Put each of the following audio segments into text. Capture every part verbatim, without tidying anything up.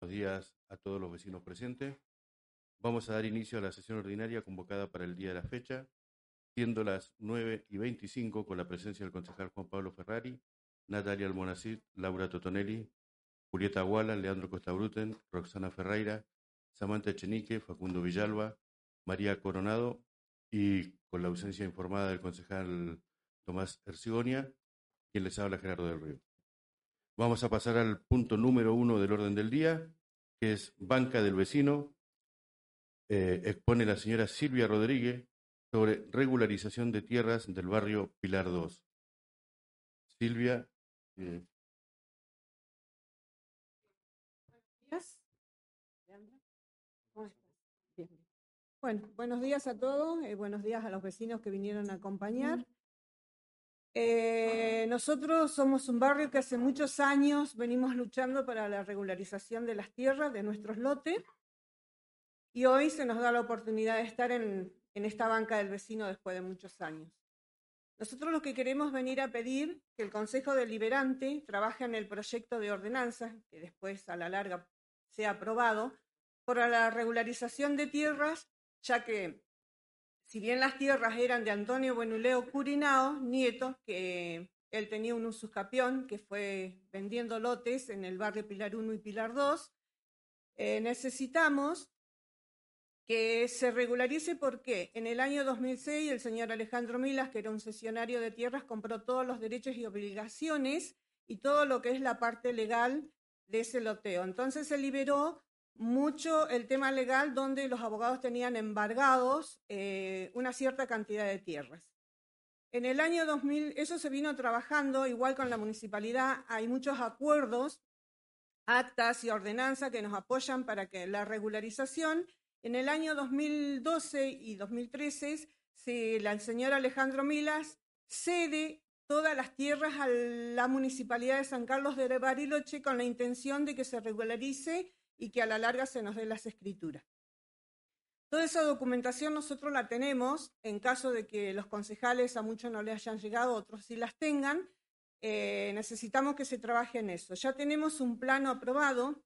buenos días a todos los vecinos presentes. Vamos a dar inicio a la sesión ordinaria convocada para el día de la fecha, siendo las nueve y veinticinco, con la presencia del concejal Juan Pablo Ferrari, Natalia Almonacid, Laura Totonelli, Julieta Aguala, Leandro Costabruten, Roxana Ferreira, Samantha Echenique, Facundo Villalba, María Coronado y con la ausencia informada del concejal Tomás Ercigonia, quien les habla Gerardo del Río. Vamos a pasar al punto número uno del orden del día, que es Banca del Vecino. Eh, expone la señora Silvia Rodríguez sobre regularización de tierras del barrio Pilar dos. Silvia. Eh. Bien. Bueno, buenos días a todos, eh, buenos días a los vecinos que vinieron a acompañar. Eh, nosotros somos un barrio que hace muchos años venimos luchando para la regularización de las tierras de nuestros lotes y hoy se nos da la oportunidad de estar en, en esta banca del vecino después de muchos años. Nosotros lo que queremos venir a pedir que el Consejo Deliberante trabaje en el proyecto de ordenanza, que después a la larga sea aprobado, para la regularización de tierras, ya que si bien las tierras eran de Antonio Buenuleo Curinao, nieto, que él tenía un usucapión que fue vendiendo lotes en el barrio Pilar uno y Pilar dos, eh, necesitamos que se regularice porque en el año dos mil seis el señor Alejandro Milas, que era un cesionario de tierras, compró todos los derechos y obligaciones y todo lo que es la parte legal de ese loteo. Entonces se liberó mucho el tema legal donde los abogados tenían embargados eh, una cierta cantidad de tierras. En el año dos mil, eso se vino trabajando, igual con la municipalidad, hay muchos acuerdos, actas y ordenanzas que nos apoyan para que la regularización. En el año dos mil doce y dos mil trece, se, el señor Alejandro Milas cede todas las tierras a la Municipalidad de San Carlos de Bariloche con la intención de que se regularice y que a la larga se nos den las escrituras. Toda esa documentación nosotros la tenemos, en caso de que los concejales a muchos no les hayan llegado, otros sí las tengan, eh, necesitamos que se trabaje en eso. Ya tenemos un plano aprobado,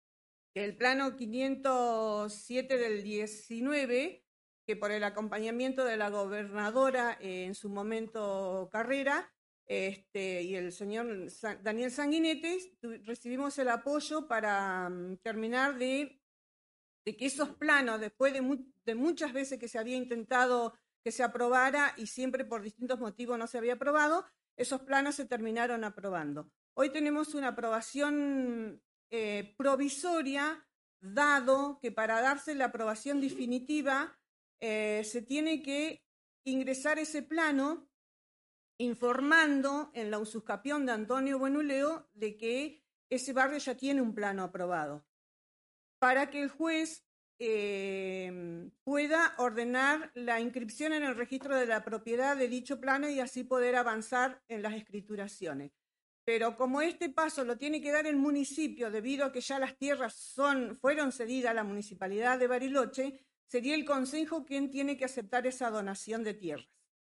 el plano quinientos siete del diecinueve, que por el acompañamiento de la gobernadora eh, en su momento Carrera este, y el señor Daniel Sanguinetti, recibimos el apoyo para um, terminar de, de que esos planos, después de, mu de muchas veces que se había intentado que se aprobara y siempre por distintos motivos no se había aprobado, esos planos se terminaron aprobando. Hoy tenemos una aprobación Eh, provisoria, dado que para darse la aprobación definitiva eh, se tiene que ingresar ese plano informando en la ususcapión de Antonio Buenuleo de que ese barrio ya tiene un plano aprobado, para que el juez eh, pueda ordenar la inscripción en el registro de la propiedad de dicho plano y así poder avanzar en las escrituraciones. Pero como este paso lo tiene que dar el municipio, debido a que ya las tierras son, fueron cedidas a la Municipalidad de Bariloche, sería el Consejo quien tiene que aceptar esa donación de tierras.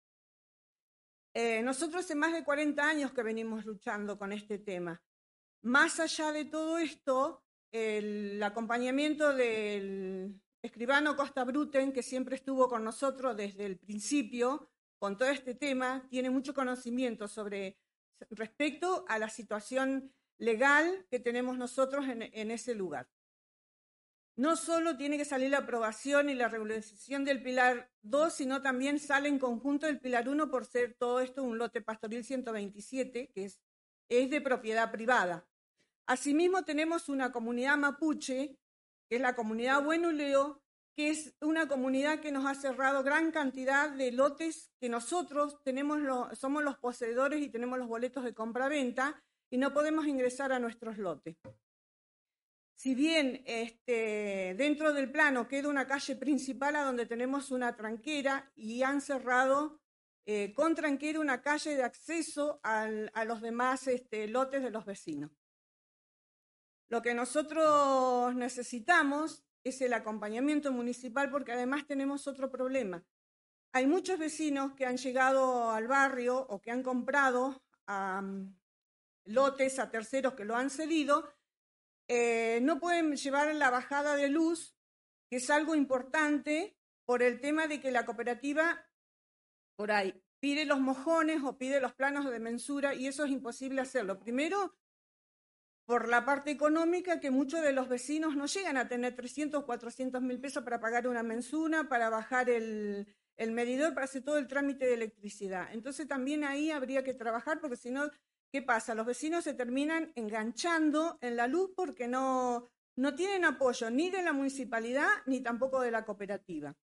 Eh, nosotros hace más de cuarenta años que venimos luchando con este tema. Más allá de todo esto, el acompañamiento del escribano Costabruten, que siempre estuvo con nosotros desde el principio, con todo este tema, tiene mucho conocimiento sobre respecto a la situación legal que tenemos nosotros en, en ese lugar. No solo tiene que salir la aprobación y la regularización del Pilar dos, sino también sale en conjunto del Pilar uno por ser todo esto un lote pastoril ciento veintisiete, que es, es de propiedad privada. Asimismo tenemos una comunidad mapuche, que es la comunidad Buenuleo, que es una comunidad que nos ha cerrado gran cantidad de lotes que nosotros tenemos lo, somos los poseedores y tenemos los boletos de compra-venta y no podemos ingresar a nuestros lotes. Si bien este, dentro del plano queda una calle principal a donde tenemos una tranquera y han cerrado eh, con tranquera una calle de acceso al, a los demás este, lotes de los vecinos. Lo que nosotros necesitamos es el acompañamiento municipal porque además tenemos otro problema. Hay muchos vecinos que han llegado al barrio o que han comprado um, lotes a terceros que lo han cedido eh, no pueden llevar la bajada de luz, que es algo importante por el tema de que la cooperativa por ahí pide los mojones o pide los planos de mensura y eso es imposible hacerlo. Primero, por la parte económica, que muchos de los vecinos no llegan a tener trescientos, cuatrocientos mil pesos para pagar una mensura, para bajar el, el medidor, para hacer todo el trámite de electricidad. Entonces también ahí habría que trabajar, porque si no, ¿qué pasa? Los vecinos se terminan enganchando en la luz porque no, no tienen apoyo ni de la municipalidad ni tampoco de la cooperativa.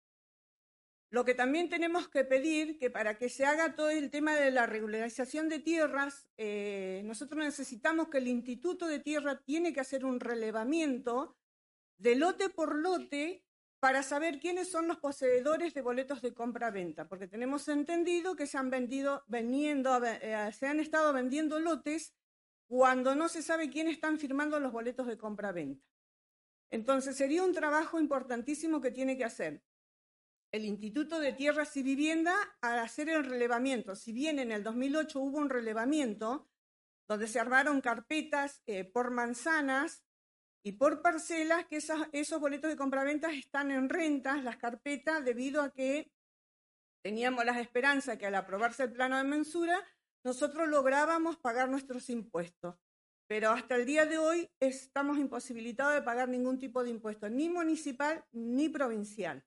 Lo que también tenemos que pedir, que para que se haga todo el tema de la regularización de tierras, eh, nosotros necesitamos que el Instituto de Tierra tiene que hacer un relevamiento de lote por lote para saber quiénes son los poseedores de boletos de compra-venta, porque tenemos entendido que se han vendido, vendiendo, eh, se han estado vendiendo lotes cuando no se sabe quiénes están firmando los boletos de compra-venta. Entonces sería un trabajo importantísimo que tiene que hacer el Instituto de Tierras y Vivienda al hacer el relevamiento. Si bien en el dos mil ocho hubo un relevamiento donde se armaron carpetas eh, por manzanas y por parcelas, que esas, esos boletos de compraventas están en rentas, las carpetas, debido a que teníamos las esperanzas que al aprobarse el plano de mensura, nosotros lográbamos pagar nuestros impuestos. Pero hasta el día de hoy estamos imposibilitados de pagar ningún tipo de impuesto, ni municipal ni provincial.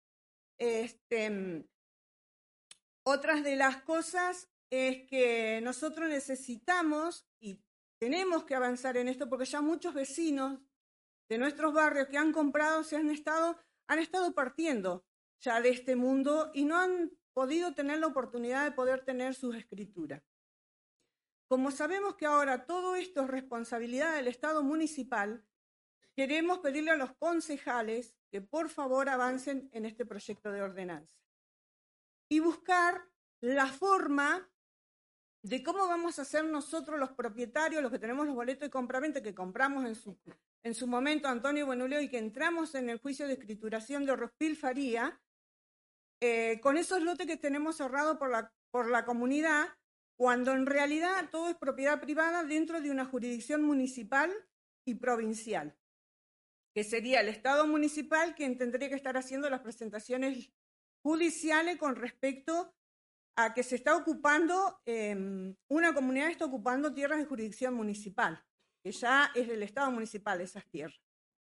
Este, otras de las cosas es que nosotros necesitamos y tenemos que avanzar en esto porque ya muchos vecinos de nuestros barrios que han comprado se han estado, han estado partiendo ya de este mundo y no han podido tener la oportunidad de poder tener sus escrituras. Como sabemos que ahora todo esto es responsabilidad del Estado municipal, queremos pedirle a los concejales que por favor avancen en este proyecto de ordenanza y buscar la forma de cómo vamos a ser nosotros los propietarios, los que tenemos los boletos de compraventa que compramos en su, en su momento Antonio Buenuleo y que entramos en el juicio de escrituración de Rospil Faría, eh, con esos lotes que tenemos cerrados por la, por la comunidad, cuando en realidad todo es propiedad privada dentro de una jurisdicción municipal y provincial, que sería el Estado municipal quien tendría que estar haciendo las presentaciones judiciales con respecto a que se está ocupando, eh, una comunidad está ocupando tierras de jurisdicción municipal, que ya es del Estado municipal esas tierras.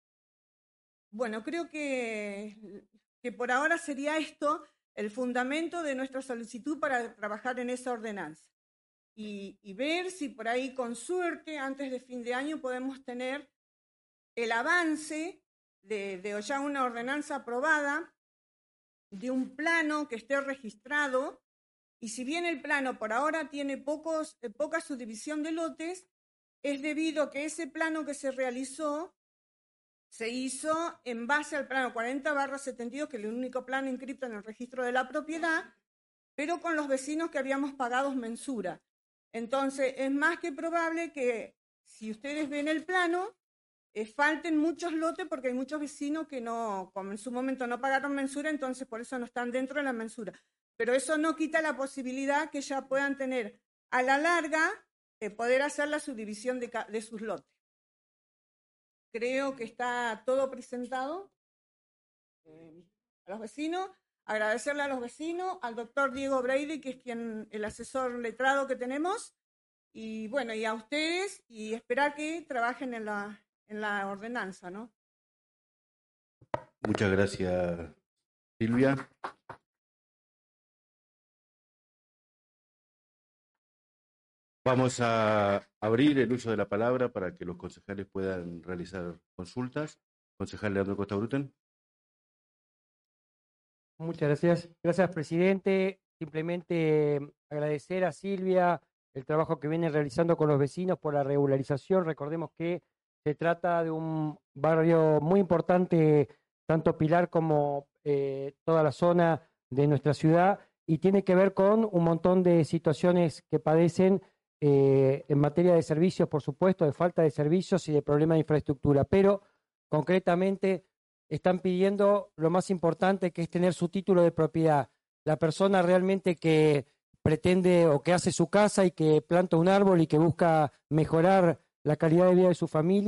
Bueno, creo que, que por ahora sería esto el fundamento de nuestra solicitud para trabajar en esa ordenanza. Y, y ver si por ahí con suerte, antes de fin de año, podemos tener el avance de, de ya una ordenanza aprobada, de un plano que esté registrado, y si bien el plano por ahora tiene pocos, eh, poca subdivisión de lotes, es debido a que ese plano que se realizó se hizo en base al plano cuarenta barra setenta y dos, que es el único plano inscrito en el registro de la propiedad, pero con los vecinos que habíamos pagado mensura. Entonces, es más que probable que, si ustedes ven el plano, eh, falten muchos lotes porque hay muchos vecinos que no, como en su momento no pagaron mensura, entonces por eso no están dentro de la mensura. Pero eso no quita la posibilidad que ya puedan tener a la larga eh, poder hacer la subdivisión de, de sus lotes. Creo que está todo presentado eh, a los vecinos. Agradecerle a los vecinos, al doctor Diego Brady, que es quien el asesor letrado que tenemos, y bueno, y a ustedes, y esperar que trabajen en la, en la ordenanza, ¿no? Muchas gracias, Silvia. Vamos a abrir el uso de la palabra para que los concejales puedan realizar consultas. Concejal Leandro Costa Bruten. Muchas gracias. Gracias, presidente. Simplemente agradecer a Silvia el trabajo que viene realizando con los vecinos por la regularización. Recordemos que se trata de un barrio muy importante, tanto Pilar como eh, toda la zona de nuestra ciudad, y tiene que ver con un montón de situaciones que padecen eh, en materia de servicios, por supuesto, de falta de servicios y de problemas de infraestructura, pero concretamente están pidiendo lo más importante, que es tener su título de propiedad. La persona realmente que pretende o que hace su casa y que planta un árbol y que busca mejorar la calidad de vida de su familia,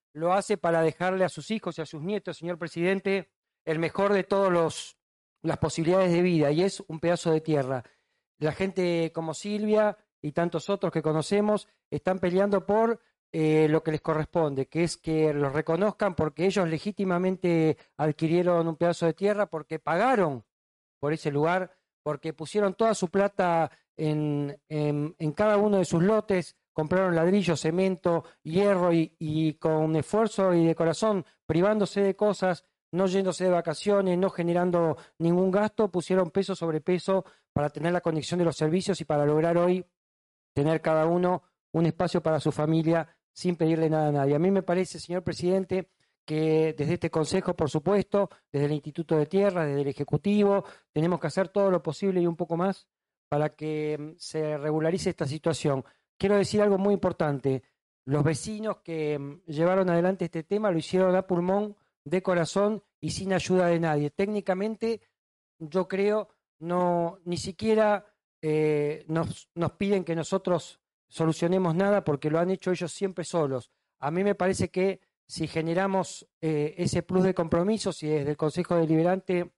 lo hace para dejarle a sus hijos y a sus nietos, señor presidente, el mejor de todos los las posibilidades de vida, y es un pedazo de tierra. La gente como Silvia y tantos otros que conocemos están peleando por eh, lo que les corresponde, que es que los reconozcan porque ellos legítimamente adquirieron un pedazo de tierra, porque pagaron por ese lugar, porque pusieron toda su plata en, en, en cada uno de sus lotes, compraron ladrillo, cemento, hierro y, y con esfuerzo y de corazón, privándose de cosas, no yéndose de vacaciones, no generando ningún gasto, pusieron peso sobre peso para tener la conexión de los servicios y para lograr hoy tener cada uno un espacio para su familia sin pedirle nada a nadie. A mí me parece, señor presidente, que desde este Consejo, por supuesto, desde el Instituto de Tierra, desde el Ejecutivo, tenemos que hacer todo lo posible y un poco más para que se regularice esta situación. Quiero decir algo muy importante. Los vecinos que llevaron adelante este tema lo hicieron a pulmón, de corazón y sin ayuda de nadie. Técnicamente, yo creo, no ni siquiera eh, nos, nos piden que nosotros solucionemos nada porque lo han hecho ellos siempre solos. A mí me parece que si generamos eh, ese plus de compromiso, si desde el Consejo Deliberante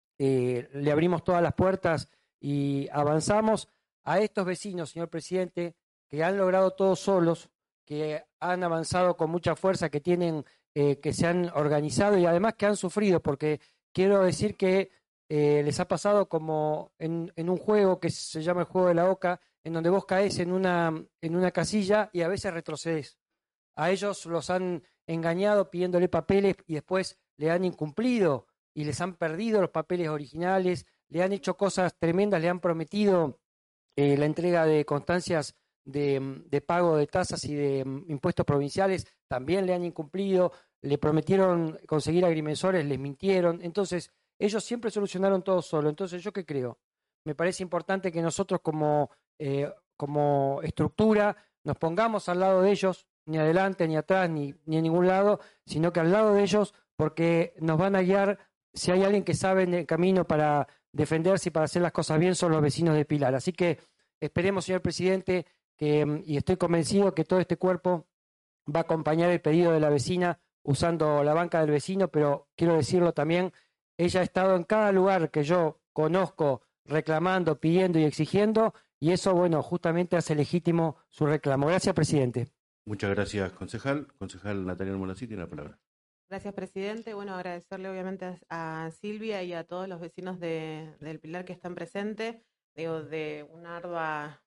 eh, le abrimos todas las puertas y avanzamos, a estos vecinos, señor presidente, que han logrado todos solos, que han avanzado con mucha fuerza, que tienen, eh, que se han organizado y además que han sufrido, porque quiero decir que eh, les ha pasado como en, en un juego que se llama el juego de la oca, en donde vos caes en una, en una casilla y a veces retrocedes. A ellos los han engañado pidiéndole papeles y después le han incumplido y les han perdido los papeles originales, le han hecho cosas tremendas, le han prometido eh, la entrega de constancias de, de pago de tasas y de um, impuestos provinciales, también le han incumplido, le prometieron conseguir agrimensores, les mintieron. Entonces, ellos siempre solucionaron todo solo. Entonces, ¿yo qué creo? Me parece importante que nosotros como, eh, como estructura nos pongamos al lado de ellos, ni adelante, ni atrás, ni, ni en ningún lado, sino que al lado de ellos, porque nos van a guiar. Si hay alguien que sabe en el camino para defenderse y para hacer las cosas bien, son los vecinos de Pilar. Así que esperemos, señor presidente, que, y estoy convencido que todo este cuerpo va a acompañar el pedido de la vecina usando la banca del vecino, pero quiero decirlo también, ella ha estado en cada lugar que yo conozco reclamando, pidiendo y exigiendo, y eso, bueno, justamente hace legítimo su reclamo. Gracias, presidente. Muchas gracias, concejal. Concejal Natalia Almonacid tiene la palabra. Gracias, presidente. Bueno, agradecerle obviamente a, a Silvia y a todos los vecinos de, del Pilar que están presentes, digo, de un ardua,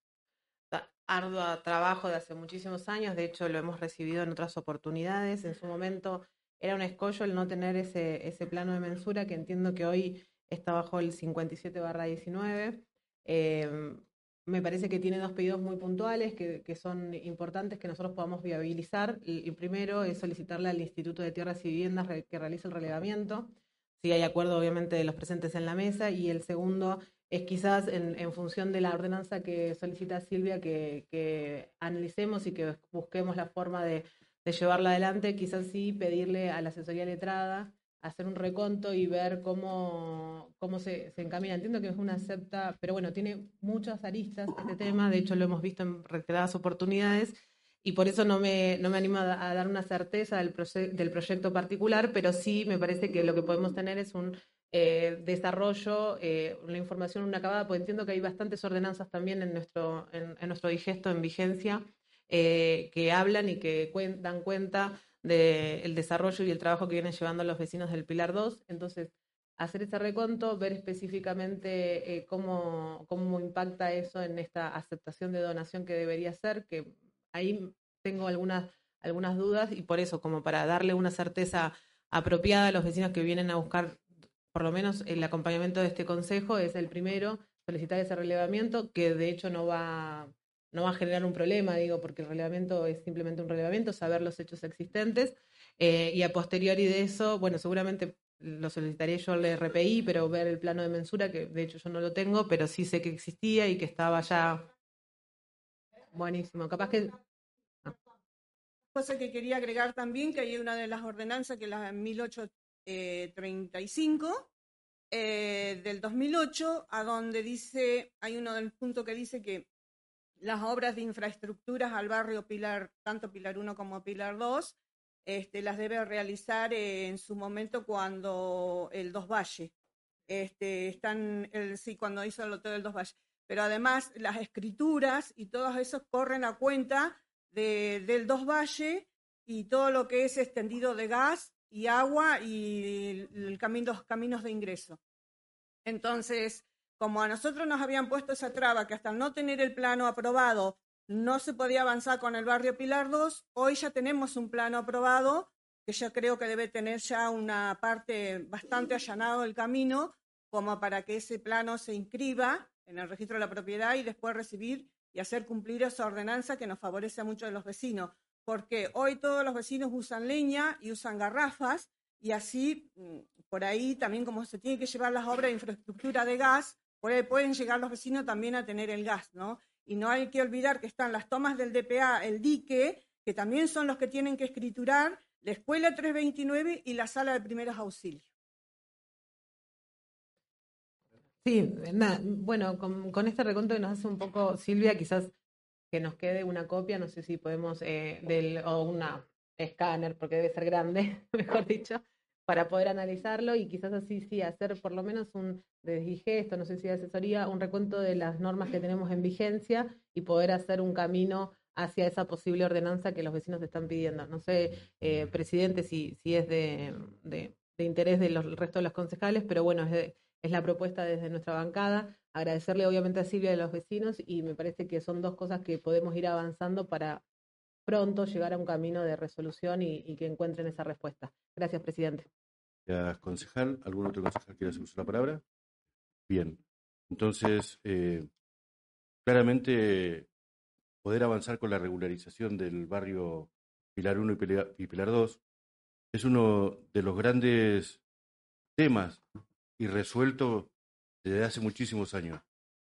ardua trabajo de hace muchísimos años. De hecho, lo hemos recibido en otras oportunidades. En su momento era un escollo el no tener ese, ese plano de mensura, que entiendo que hoy está bajo el cincuenta y siete barra diecinueve. Eh, me parece que tiene dos pedidos muy puntuales que, que son importantes que nosotros podamos viabilizar. El, el primero es solicitarle al Instituto de Tierras y Viviendas re, que realice el relevamiento, si hay acuerdo obviamente de los presentes en la mesa, y el segundo es quizás en, en función de la ordenanza que solicita Silvia que, que analicemos y que busquemos la forma de, de llevarla adelante, quizás sí pedirle a la asesoría letrada hacer un reconto y ver cómo, cómo se, se encamina. Entiendo que es una acepta, pero bueno, tiene muchas aristas este tema, de hecho lo hemos visto en reiteradas oportunidades, y por eso no me, no me animo a, a dar una certeza del, proye del proyecto particular, pero sí me parece que lo que podemos tener es un eh, desarrollo, eh, una información, una acabada, porque entiendo que hay bastantes ordenanzas también en nuestro, en, en nuestro digesto en vigencia, eh, que hablan y que cuen dan cuenta del desarrollo y el trabajo que vienen llevando los vecinos del Pilar dos. Entonces, hacer ese reconto, ver específicamente eh, cómo, cómo impacta eso en esta aceptación de donación que debería ser, que ahí tengo algunas, algunas dudas, y por eso, como para darle una certeza apropiada a los vecinos que vienen a buscar, por lo menos el acompañamiento de este consejo, es el primero, solicitar ese relevamiento, que de hecho no va... no va a generar un problema, digo, porque el relevamiento es simplemente un relevamiento, saber los hechos existentes, eh, y a posteriori de eso, bueno, seguramente lo solicitaría yo al R P I, pero ver el plano de mensura, que de hecho yo no lo tengo, pero sí sé que existía y que estaba ya buenísimo. Capaz que... No. Cosa que quería agregar también, que hay una de las ordenanzas, que es la mil ochocientos treinta y cinco, eh, del dos mil ocho, a donde dice, hay uno del punto que dice que las obras de infraestructuras al barrio Pilar, tanto Pilar uno como Pilar dos, este, las debe realizar en su momento cuando el Dos Valle, este, están, el, sí, cuando hizo el loteo del Dos Valle. Pero además las escrituras y todos esos corren a cuenta de, del Dos Valle y todo lo que es extendido de gas y agua y el camino, los caminos de ingreso. Entonces, como a nosotros nos habían puesto esa traba que hasta no tener el plano aprobado no se podía avanzar con el barrio Pilar dos, hoy ya tenemos un plano aprobado que yo creo que debe tener ya una parte bastante allanado del camino como para que ese plano se inscriba en el registro de la propiedad y después recibir y hacer cumplir esa ordenanza que nos favorece a muchos de los vecinos, porque hoy todos los vecinos usan leña y usan garrafas y así por ahí también como se tienen que llevar las obras de infraestructura de gas, por ahí pueden llegar los vecinos también a tener el gas, ¿no? Y no hay que olvidar que están las tomas del D P A, el dique, que también son los que tienen que escriturar, la escuela trescientos veintinueve y la sala de primeros auxilios. Sí, nada, bueno, con, con este recuento que nos hace un poco Silvia, quizás que nos quede una copia, no sé si podemos, eh, del, o una escáner, porque debe ser grande, mejor dicho, para poder analizarlo y quizás así sí hacer por lo menos un, de digesto, no sé si de asesoría, un recuento de las normas que tenemos en vigencia y poder hacer un camino hacia esa posible ordenanza que los vecinos están pidiendo. No sé, eh, presidente, si, si es de, de, de interés del resto de los concejales, pero bueno, es, de, es la propuesta desde nuestra bancada. Agradecerle obviamente a Silvia y a los vecinos y me parece que son dos cosas que podemos ir avanzando para pronto llegar a un camino de resolución y, y que encuentren esa respuesta. Gracias, presidente. Gracias, concejal. ¿Algún otro concejal quiere hacer uso de la palabra? Bien. Entonces, eh, claramente poder avanzar con la regularización del barrio Pilar uno y Pilar, y Pilar dos es uno de los grandes temas irresueltos desde hace muchísimos años.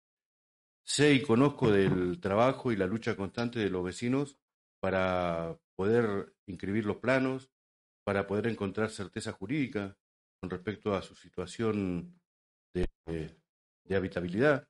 Sé y conozco del trabajo y la lucha constante de los vecinos para poder inscribir los planos, para poder encontrar certeza jurídica con respecto a su situación de, de, de habitabilidad.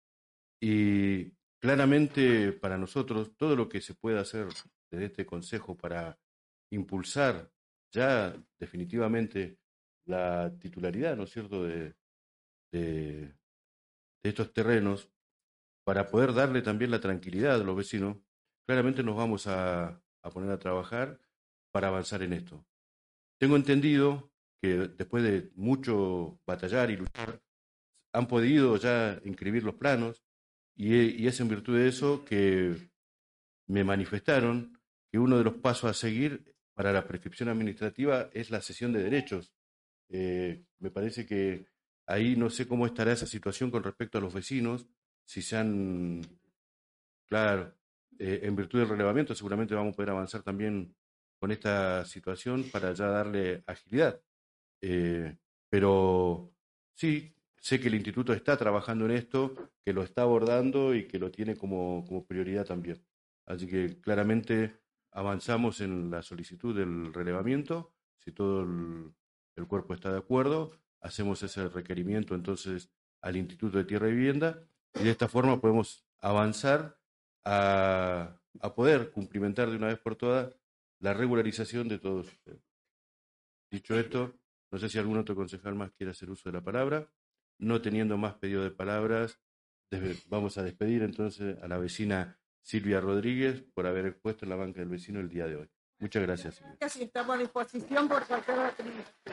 Y claramente para nosotros todo lo que se pueda hacer desde este Consejo para impulsar ya definitivamente la titularidad, ¿no es cierto?, de, de, de estos terrenos, para poder darle también la tranquilidad a los vecinos, claramente nos vamos a, a poner a trabajar para avanzar en esto. Tengo entendido que después de mucho batallar y luchar, han podido ya inscribir los planos y, y es en virtud de eso que me manifestaron que uno de los pasos a seguir para la prescripción administrativa es la cesión de derechos. Eh, me parece que ahí no sé cómo estará esa situación con respecto a los vecinos, si se han, claro, eh, en virtud del relevamiento seguramente vamos a poder avanzar también con esta situación para ya darle agilidad. Eh, pero sí, sé que el instituto está trabajando en esto, que lo está abordando y que lo tiene como, como prioridad también. Así que claramente avanzamos en la solicitud del relevamiento, si todo el, el cuerpo está de acuerdo, hacemos ese requerimiento entonces al Instituto de Tierra y Vivienda y de esta forma podemos avanzar a, a poder cumplimentar de una vez por todas la regularización de todos ustedes. Dicho esto, no sé si algún otro concejal más quiere hacer uso de la palabra. No teniendo más pedido de palabras, vamos a despedir entonces a la vecina Silvia Rodríguez por haber expuesto en la banca del vecino el día de hoy. Muchas gracias, Silvia. Gracias, estamos a disposición por cualquier otro.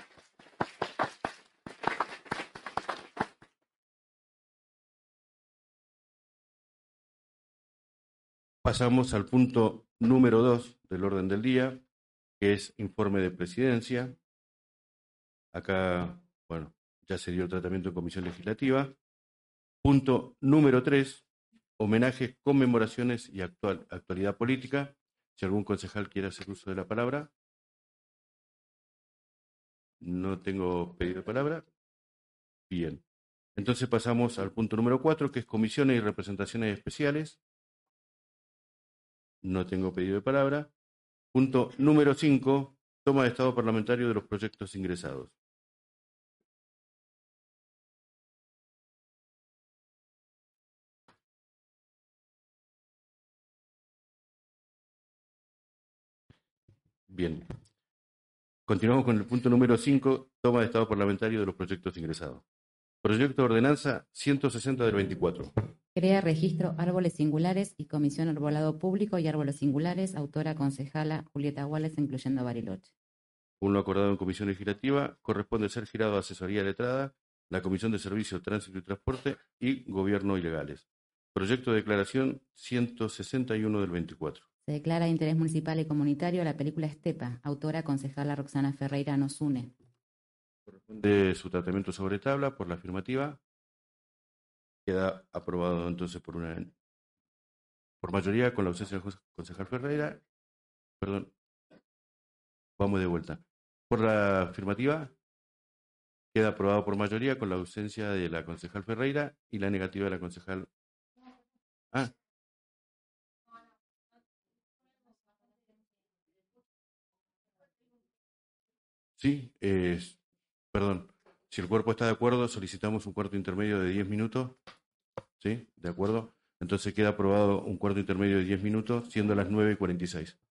Pasamos al punto número dos del orden del día, que es informe de presidencia. Acá, bueno, ya se dio el tratamiento en comisión legislativa. Punto número tres, homenajes, conmemoraciones y actual, actualidad política. Si algún concejal quiere hacer uso de la palabra. No tengo pedido de palabra. Bien. Entonces pasamos al punto número cuatro, que es comisiones y representaciones especiales. No tengo pedido de palabra. Punto número cinco, toma de estado parlamentario de los proyectos ingresados. Bien. Continuamos con el punto número cinco, toma de estado parlamentario de los proyectos ingresados. Proyecto de ordenanza ciento sesenta del veinticuatro. Crea registro árboles singulares y comisión arbolado público y árboles singulares, autora concejala Julieta Wallace, incluyendo Bariloche. Según lo acordado en comisión legislativa, corresponde ser girado a asesoría letrada, la Comisión de Servicios, Tránsito y Transporte y Gobierno y Legales. Proyecto de declaración ciento sesenta y uno del veinticuatro. Se declara de interés municipal y comunitario la película Estepa, autora concejala Roxana Ferreira Nos Une. Corresponde su tratamiento sobre tabla por la afirmativa. Queda aprobado entonces por una por mayoría con la ausencia del concejal Ferreira. Perdón. Vamos de vuelta. Por la afirmativa, queda aprobado por mayoría con la ausencia de la concejal Ferreira y la negativa de la concejal. Ah. Sí, eh, perdón. Si el cuerpo está de acuerdo, solicitamos un cuarto intermedio de diez minutos. ¿Sí? ¿De acuerdo? Entonces queda aprobado un cuarto intermedio de diez minutos, siendo las nueve y cuarenta y seis.